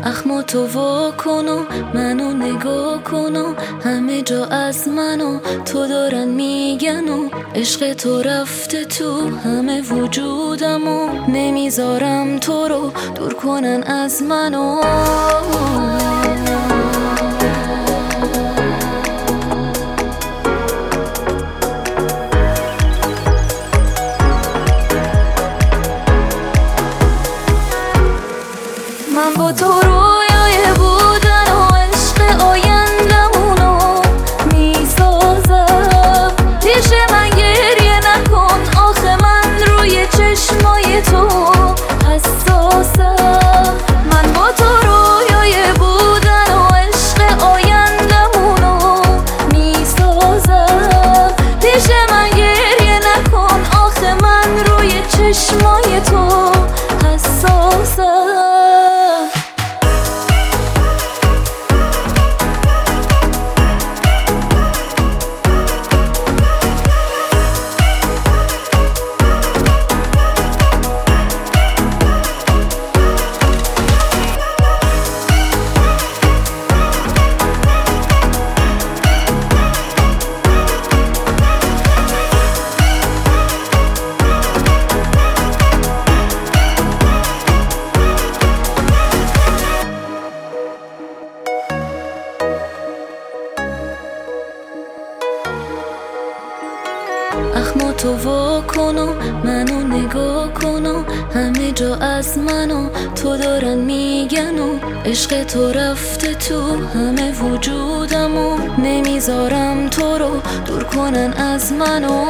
اخماتو وا کن و منو نگاه کن و همه جا از منو تو دارن میگن و عشق تو رفته تو همه وجودم و نمیذارم تو رو دور کنن از منو. من با تو رویای بودن و عشق آیندمونو میسازم. پیش من گریه نکن آخه من روی چشمای تو حساسم. من با تو رویای بودن و عشق آیندمونو میسازم. پیش من گریه نکن آخه من روی چشمای تو حساسم. اخماتو وا کن و منو نگاه کن و همه جا از منو تو دارن میگن و عشق تو رفته تو همه وجودم و نمیذارم تو رو دور کنن از منو.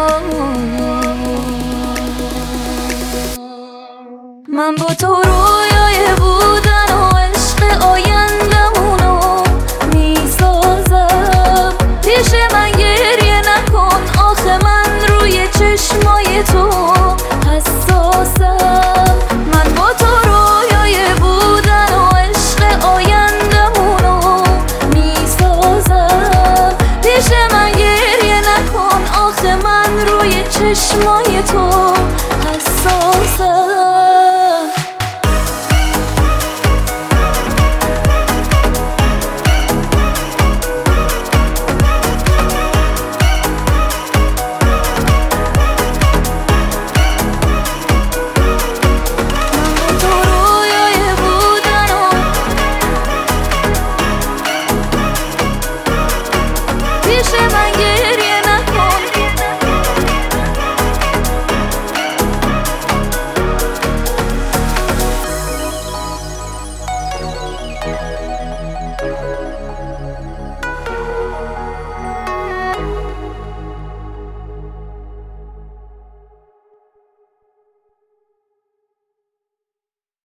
من با تو رویای بودن و عشق آیندمونو میسازم. پیش من گریه نکن آخه من روی چشمای تو حساسم. من با تو رویای بودن و عشق آیندمونو میسازم. پیش من گریه نکن آخه من روی چشمای تو